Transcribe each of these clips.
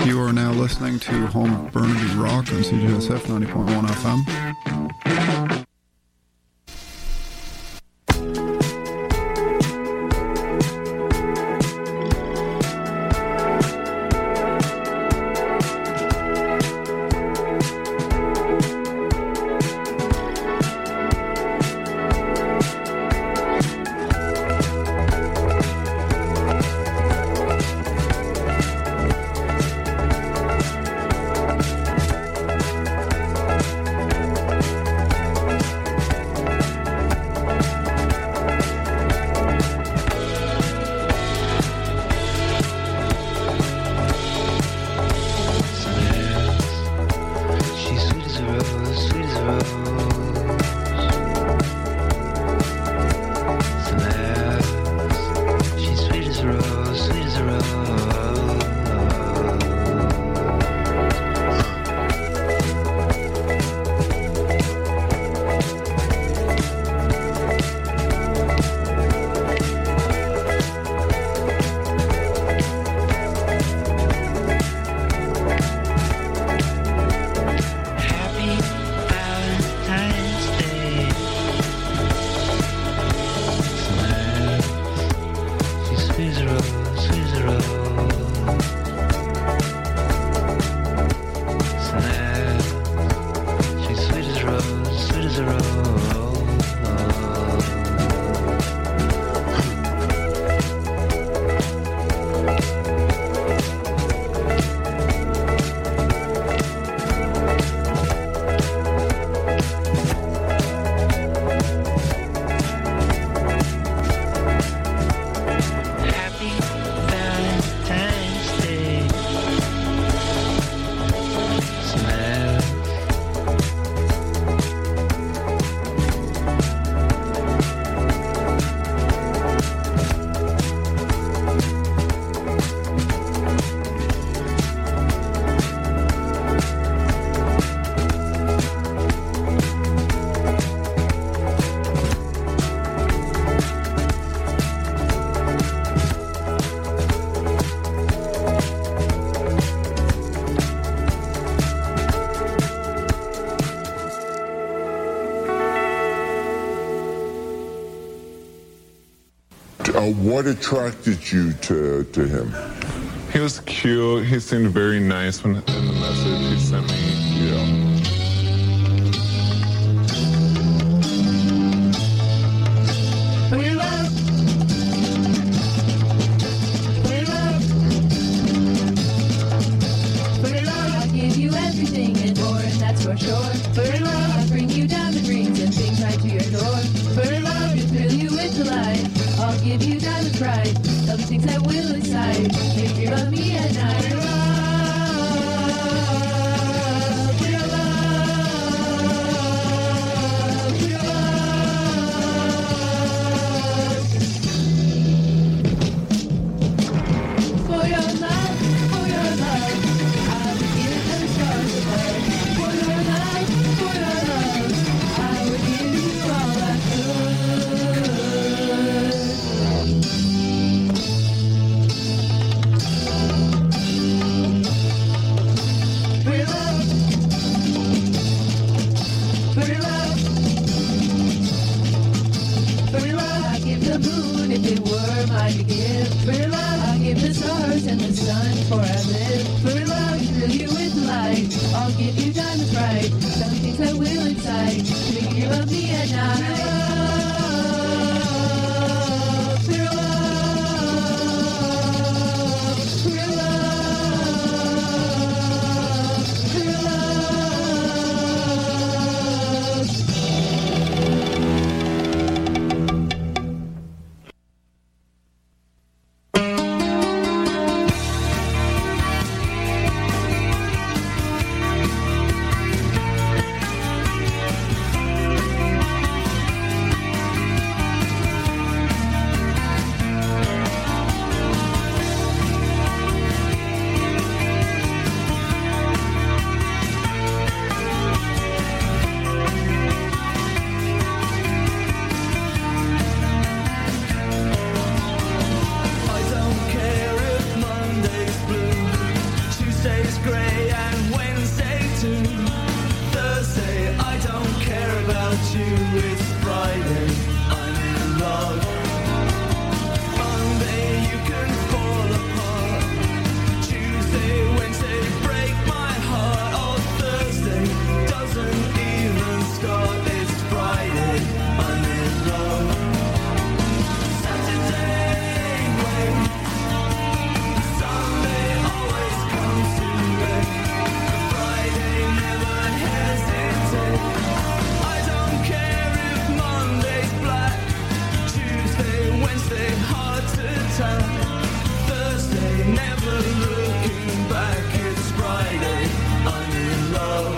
You are now listening to Home of Burnaby Rock on CJSF 90.1 FM. What attracted you to him? He was cute. He seemed very nice in the message he sent me. Yeah. I'll give you everything and more, and that's for sure. I'll bring you diamond rings and things right to your door. To thrill you with delight, I'll give you diamond pride. All the things that will excite, make you love me at night. I'll give the stars and the sun for I live. For love, thrill you with light. I'll give you diamond bright. Tell me things that will excite. Make you love me at night. grey and Wednesday too. Thursday, I don't care about you. It's Friday, I'm in love. Monday, you can fall apart. Tuesday, Wednesday, break my heart. Oh, Thursday doesn't even start. It's Friday, I'm in love. Saturday, wait. Sunday always comes too late. Friday never hesitate. I don't care if Monday's black. Tuesday, Wednesday, hard to tell. Thursday, never looking back. It's Friday, I'm in love.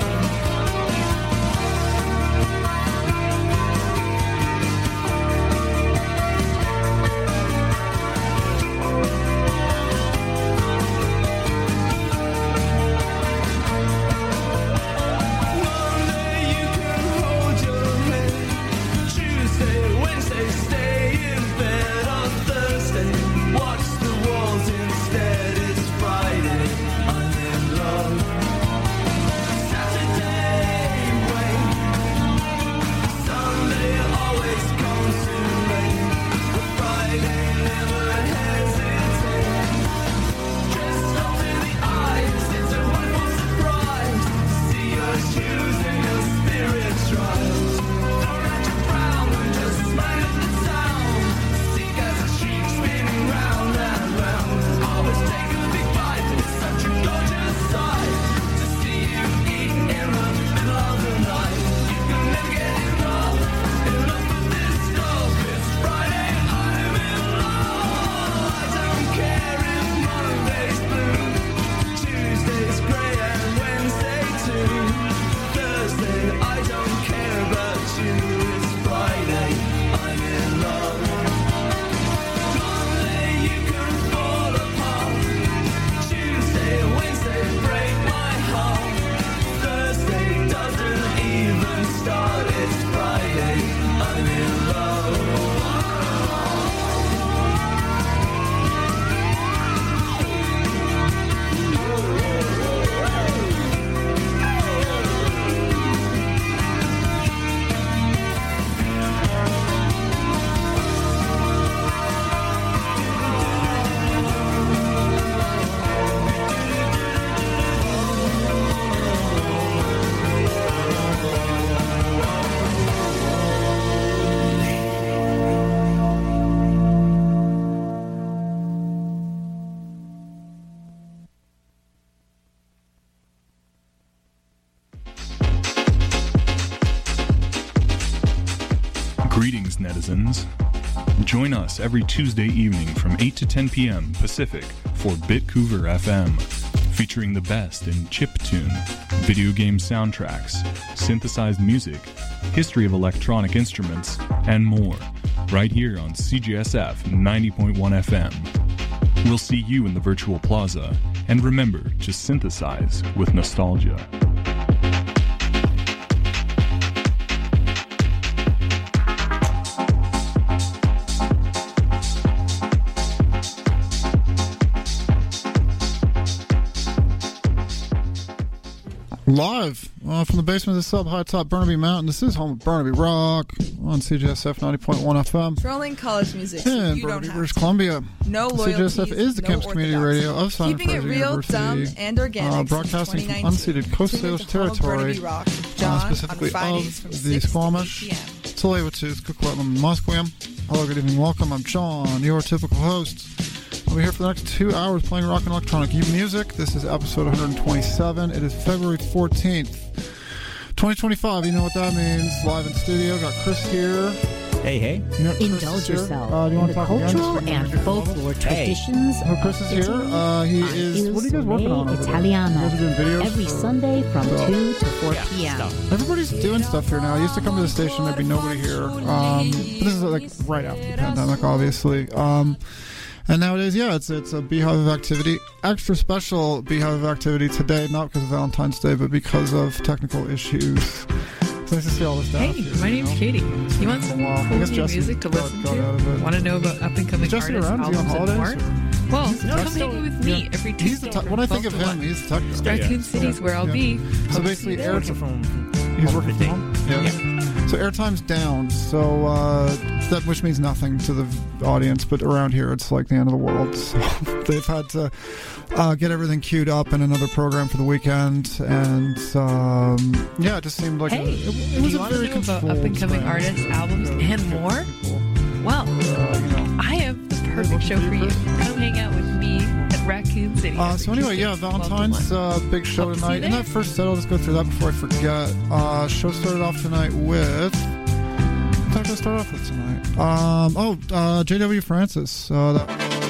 Monday, you can hold your head. Tuesday, Wednesday, stay in bed. On Thursday, watch the walls instead. It's Friday, I'm in love. Saturday, wait. Sunday always comes too late. But Friday never hesitates. Dressed up to the eyes, it's a wonderful surprise. See your shoes and your spirit trials. Throw out your crown and just smile at the sound. See as a sheep spinning round and round. Always take a big bite, it's such a gorgeous sight. To see you eating in the middle of the night. You can never get enough of this stuff. It's Friday, I'm in love. I don't care if Monday's blue. Tuesday's grey and Wednesday too. Thursday, I don't care about you. It's Friday, I'm in love. Monday, you can fall apart. Tuesday, Wednesday, break my heart. Thursday doesn't even start. It's Friday, I'm in love. Greetings, netizens. Join us every Tuesday evening from 8 to 10 p.m. Pacific for Bitcouver FM, featuring the best in chiptune, video game soundtracks, synthesized music, history of electronic instruments, and more, right here on CGSF 90.1 FM. We'll see you in the virtual plaza, and remember to synthesize with nostalgia. Live from the basement of the sub high top Burnaby Mountain. This is home of Burnaby Rock on CGSF 90.1 FM. Trolling college music. In You don't Burnaby, have British to. Columbia. No loyalties, CGSF is the no campus community orthodoxy. radio of Simon Keeping it Fraser real, University. dumb, and organic since Broadcasting from 2019. unceded Coast Tune Salish into home of territory, Burnaby Rock with John specifically on Fridays of from the 6 to 8 Squamish, p.m. Tsleil-Waututh, Coquitlam, and Musqueam. Hello, good evening, welcome. I'm John, your typical host. I'll be here for the next 2 hours playing rock and electronic music. This is episode 127. It is February 14th, 2025. You know what that means. Live in studio. Got Chris here. Hey, hey. You know, Chris Indulge is here. yourself Do you want in to the talk again? cultural Just and introduce yourself. folklore traditions Oh, Chris is of here. He Italy is. on What are you guys working on? Il over there? Italiano, You guys are doing videos every for- Sunday from stuff. 2 to 4 p.m. stuff. Everybody's doing stuff here now. I used to come to the station, there'd be nobody here. But this is like right after the pandemic, obviously. And nowadays, yeah, it's a Beehive of activity. Extra special Beehive of activity today, not because of Valentine's Day, but because of technical issues. It's nice to see all this stuff. Hey, my name's Katie. You want some cool new music to listen to? Want to know about up-and-coming Jesse artists, around? Is he on albums, and holidays? more? Well, He's the come tech hang guy. with me Yeah. every He's Tuesday. the tech, when I think of him, he's the tech guy. Raccoon City's where I'll be. So basically, he's working from home. Yeah. So airtime's down. So that which means nothing to the audience, but around here it's like the end of the world. So they've had to get everything queued up in another program for the weekend, and yeah, it just seemed like Hey, it do was you a want to very know about controlled up-and-coming thing. artists, albums, and more? Well, I have the perfect show for you. Come hang out with me at Raccoon City. So anyway, yeah, Valentine's big show Hope to see tonight. you In there. that first set, I'll just go through that before I forget. Show started off tonight with... What did I start off with tonight? J.W. Francis. That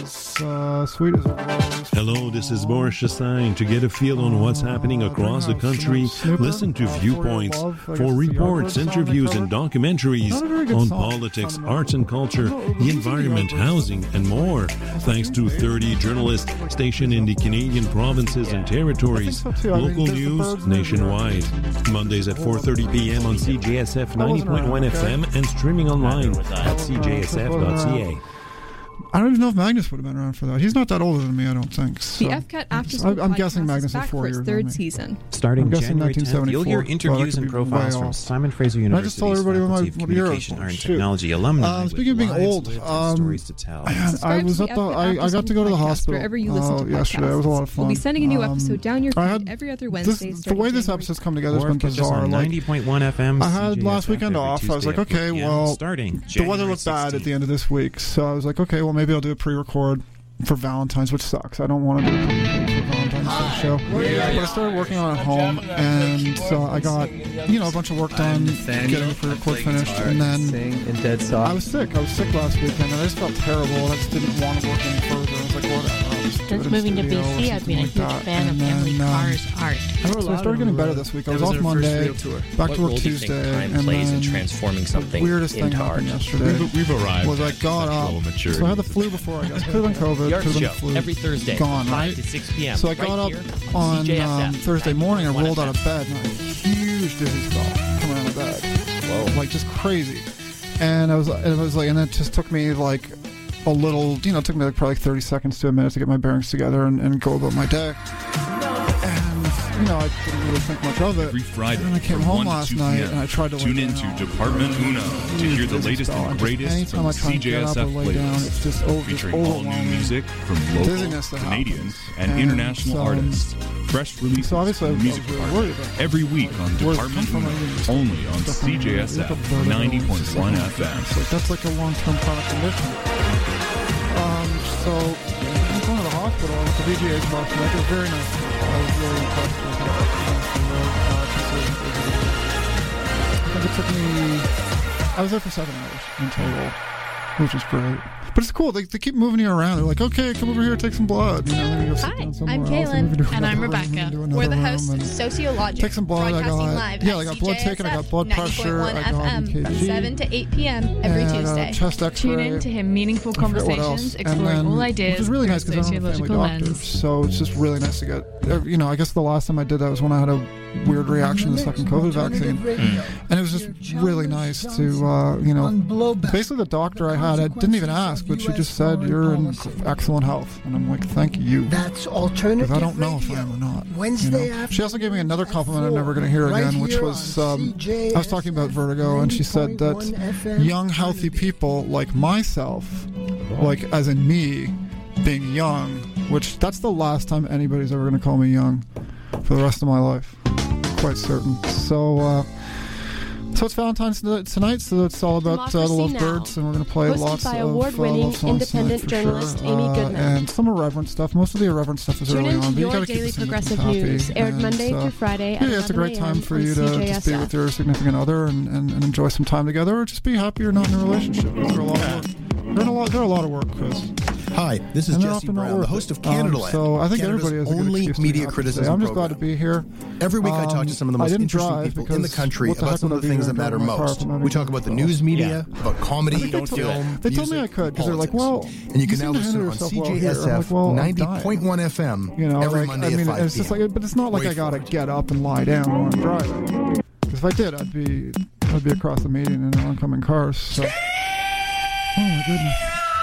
was sweet as a rose. Hello, this is Boris Chassagne. To get a feel on what's happening across the country, listen to Viewpoints for reports, interviews, and documentaries on politics, arts and culture, the environment, housing, and more. Thanks to 30 journalists stationed in the Canadian provinces and territories. Local news nationwide. Mondays at 4:30 p.m. on CJSF 90.1 FM and streaming online at cjsf.ca. I don't even know if Magnus would have been around for that. He's not that older than me, I don't think. So. The FCAT After School I'm podcast guessing Magnus is is back 4 for years its than third me. season. Starting I'm guessing January 10th, you'll hear 1974, interviews but I and could be profiles way from off. Simon Fraser And I just told University's everybody Faculty of what year I was Communication, born. Art and Shoot. Technology alumni. Speaking of being old, stories to tell. I was at the. I got to go to the hospital Wherever you listen to yesterday. It was a lot of podcasts. fun. We'll be sending a new episode down your I feed had every other this, Wednesday. the way this episode's come together has been bizarre. on Like, 90.1 FM. I had CJSF last weekend every off. I was Tuesday like, at 4 okay, p.m. well, starting the weather January looked bad at 16th. the end of this week, so I was like, okay, well, maybe I'll do a pre-record for Valentine's, which sucks. I don't want to do a pre-record for Valentine's Day show. But I started working on it at home, and so I got, a bunch of work done, getting the pre-record finished, and then I was sick. I was sick last weekend, and I just felt terrible, and I just didn't want to work any further. I was like, whatever. I'll just do Since it in moving to studio or BC, I've been a something huge like fan that. of And Emily then, Carr's art. So I started getting better this week. I was off Monday, back to work Tuesday, and then transforming something the weirdest thing into happened art. yesterday. We've arrived Was I at got sexual up, maturity. so I had the flu before I got. Could have been COVID. The Art Could have been Show, flu. every Thursday, Gone, 5 right? to 6 p.m. So I got right up here on CJSF, Thursday morning. I 90.1 rolled out of FM. bed and I had a huge dizzy spell coming out of bed. Whoa. Like just crazy. And and it just took me like a little, it took me like probably 30 seconds to a minute to get my bearings together and go about my day. And, I didn't really think much of it. Every Friday And then I came from home 1 to last 2 night p.m. and I tried to Tune lay into down. Department Uno to hear the latest and greatest Anytime from I try and get up or CJSF lay down, it's just featuring all new overwhelming music from local, dizziness that Canadian, happens. and And international so- artists. Fresh releases So obviously from I the was music really worried department about it. every week on Where's it Department come from? Uno, only on CJSF 90.1 FM. So that's like a long-term chronic condition. So I'm going to the hospital with the VGH box. It was very nice. I was really impressed with I think it took me. I was there for 7 hours in total, which is great. But it's cool. They keep moving you around. They're like, okay, come over here, take some blood. Then you go sit down somewhere I'm else, Kaylin. and we can do And I'm another room, Rebecca. and do another We're the room, hosts of and Sociologic. take some blood. I Broadcasting got live yeah, at I got blood taken. I got blood 90.1 pressure. I got FM from EKG. 7 to 8 p.m. every and I got Tuesday. a chest X-ray. Tune in to him meaningful I forget what else. conversations, And exploring then- all ideas which is really through nice a because I'm a family sociological doctor. lens. So it's just really nice to get. I guess the last time I did that was when I had a weird reaction to the second COVID vaccine, and it was just really nice to, basically the doctor I had, I didn't even ask, but she just said you're in excellent health, and I'm like, thank you. That's alternative. Because I don't know if I am or not. Wednesday She also gave me another compliment I'm never going to hear again, which was I was talking about vertigo, and she said that young, healthy people like myself, like as in me, being young, which that's the last time anybody's ever going to call me young for the rest of my life. Quite certain. So it's Valentine's tonight, so it's all about the Democracy Lovebirds, Now! and we're going to play Hosted lots by of award-winning love songs independent tonight for journalist sure. Amy Goodman. And some irreverent stuff. Most of the irreverent stuff is Tune early in to on, but you Your got to keep Daily us in Progressive happy. News, aired And, Monday through Friday at yeah, it's a great 11 time for on you to just be CJSF. with your significant other and enjoy some time together, or just be happy you're not in a relationship. They're a lot of work. They're a lot of work, Chris. Hi, this is And they're Jesse often not Brown, the worth host it. of Canada Land, So I think Canada's everybody has a good only excuse to be media happy criticism today. I'm just program. glad to be here. Every week I talk to some of the I most didn't interesting drive people in the because country what the about heck some would of the I be things that doing matter in my car most. from We talk about the news media, about comedy, They told film, They told me I music, could because they're like, well, and you can seem now to handle listen on yourself well here. I'm CJSF like, well, I'm 90.1 dying. FM every Monday at 5 it's just like, but it's not like I gotta get up and lie down when I'm driving. Because if I did, I'd be across the median in oncoming cars. So. Oh my goodness.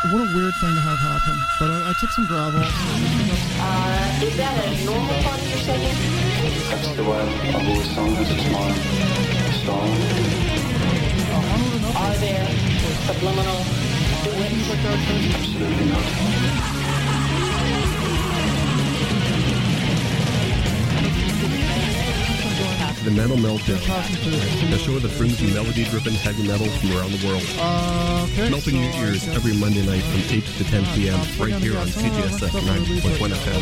what a weird thing to have happen. But I took some gravel. Is that a normal part of your setting? That's the way I've always sung. This is my style. Are there subliminal duets? Absolutely not. The Metal Meltdown, a show of the fringe and melody-driven heavy metal from around the world. Okay, Melting your ears every Monday night from 8 to 10 p.m. right here on CGSF 90.1 FM.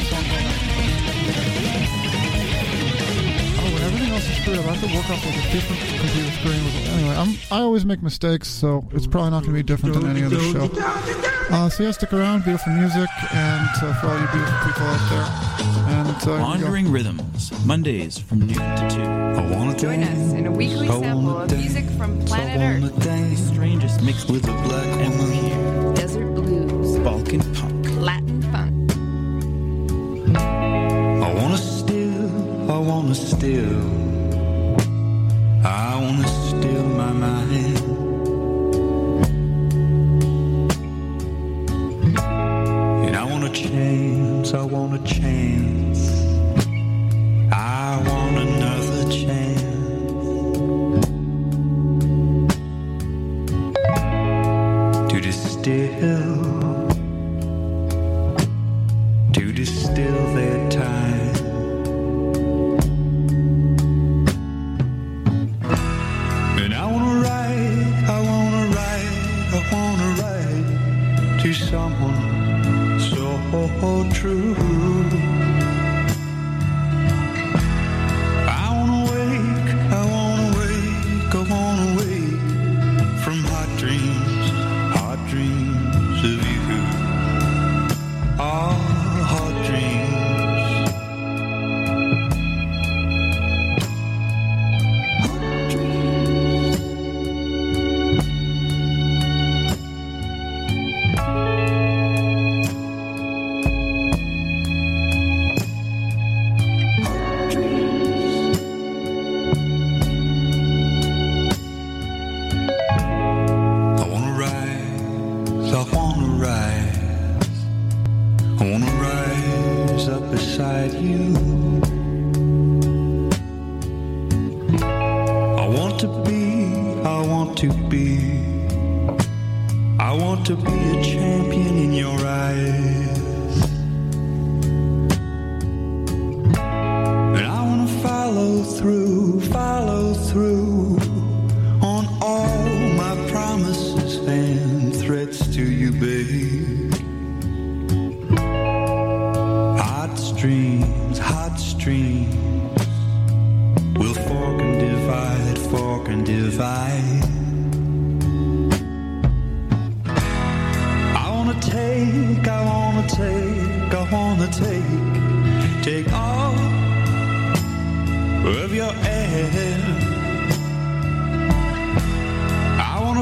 Oh, when everything else is screwed up, I have to work off like a different computer screen. Anyway, I always make mistakes, so it's probably not going to be different than any other show. So yeah, stick around. Beautiful music, and for all you beautiful people out there. And Wandering Rhythms, Mondays from noon to 2. Join us in a weekly sample of music from planet Earth. The strangest mixed with the blood, and we're here. Desert blues, Balkan punk, Latin funk. I wanna steal my mind. And I want a chance, I want another chance. To distill their time. And I wanna write to someone so true. I wanna wake from hot dreams of you. All hot dreams. To be a champion in your eyes. And I want to follow through on all my promises and threats to you, babe. Hot streams will fork and divide. I wanna take all of your air. I wanna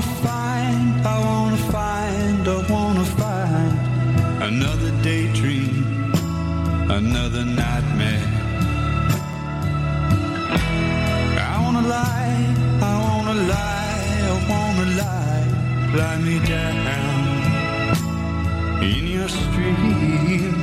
find another daydream, another nightmare. I wanna lie me down in your stream.